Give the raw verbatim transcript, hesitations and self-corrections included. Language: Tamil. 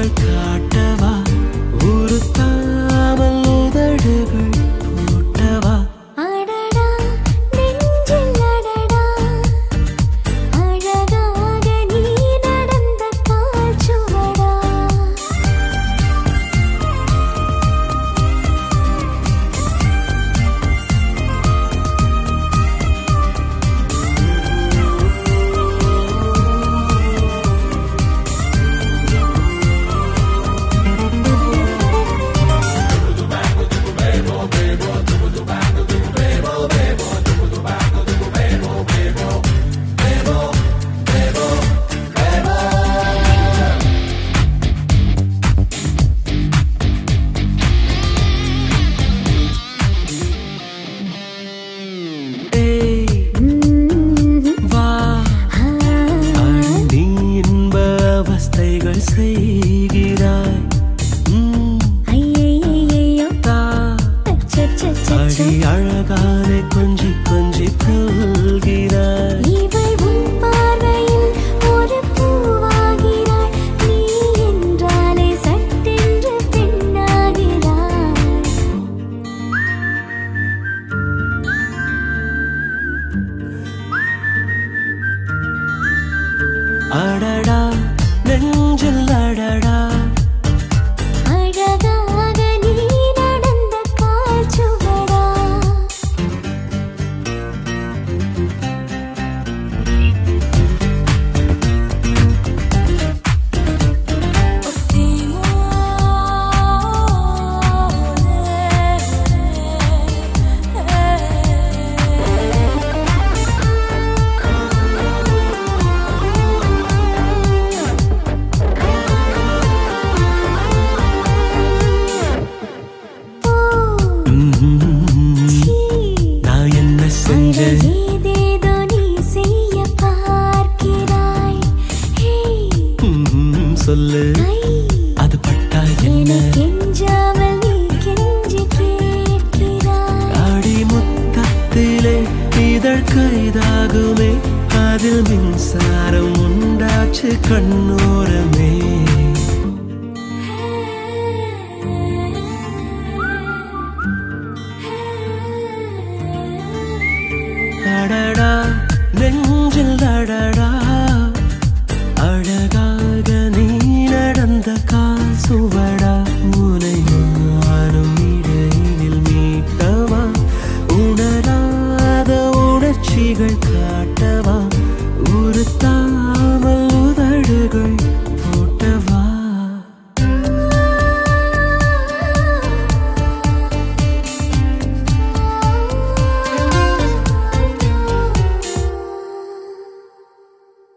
கைகள் காட்டவா உறுத்தாமல் உதடுகள் பூட்டவா அடடா நெஞ்சில் அடடா அழகாக நீ நடந்த கால் சுவடா அவஸ்தைகள் செய்கிறாய் ஐயையையோ அடி அழகான கொஞ்சி கொஞ்சி கொள்கிறாய் இவள் உன் பார்வையில் ஒரு பூவாகிறாய் நீ என்றாலே சட்டென்று பெண்ணாகிறாய் அடடா நெஞ்சில் அடடா அழகாக நீ நடந்த கால் சுவடா நான் என்ன செஞ்சேன் ஏதேதோ நீ செய்ய பார்க்கிறாய் சொல்லு அது பட்டா என்ன கெஞ்சாமல் நீ கெஞ்சி கேட்கிறாய் அடி முத்தத்திலே இதழ் கைதாகுமே அதில் மின்சாரம் உண்டாச்சு கண்ணோரமே